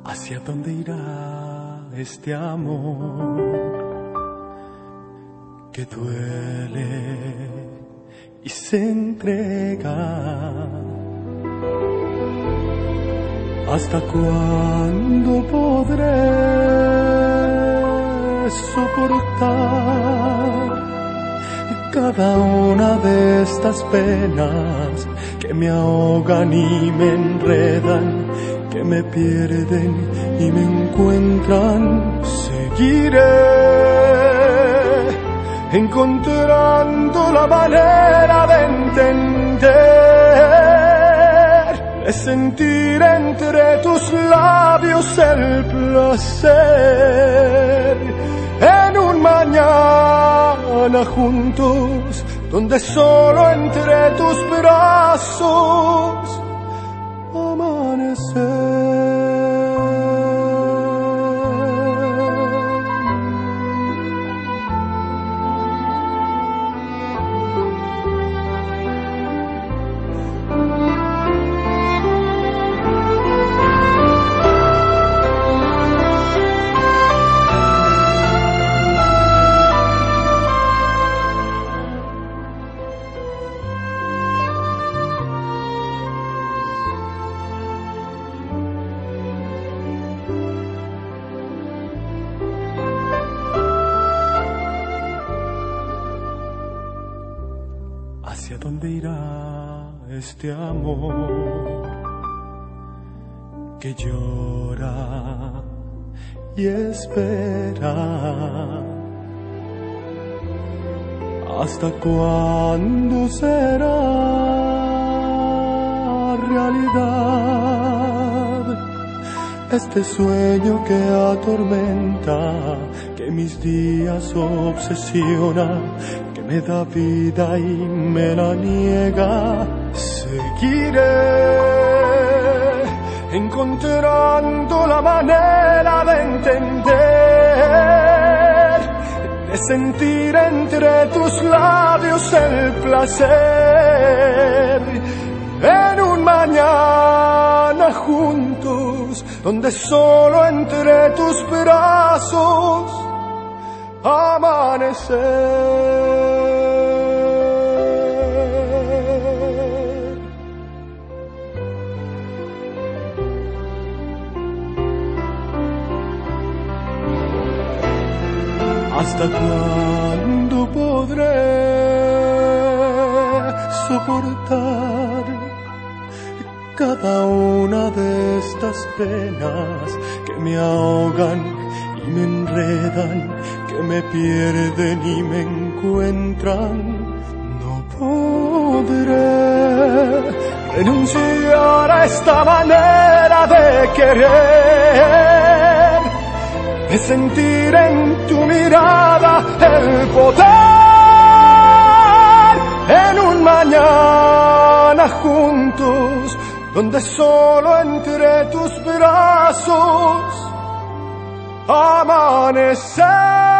¿Hacia dónde irá este amor que duele y se entrega? ¿Hasta cuándo podré soportar cada una de estas penas que me ahogan y me enredan, que me pierden y me encuentran? Seguiré encontrando la manera de entender, de sentir entre tus labios el placer, en un mañana juntos, donde solo entre tus brazos amanecer. ¿Hacia dónde irá este amor que llora y espera? ¿Hasta cuándo será realidad este sueño que atormenta, que mis días obsesiona, que me da vida y me la niega? Seguiré encontrando la manera de entender, de sentir entre tus labios el placer, en un mañana juntos, donde solo entre tus brazos amanecer. ¿Hasta cuándo podré soportar cada una de estas penas que me ahogan y me enredan, que me pierden y me encuentran? No podré renunciar a esta manera de querer, de sentir en tu mirada el poder, en un mañana juntos, donde solo entre tus brazos amanecer.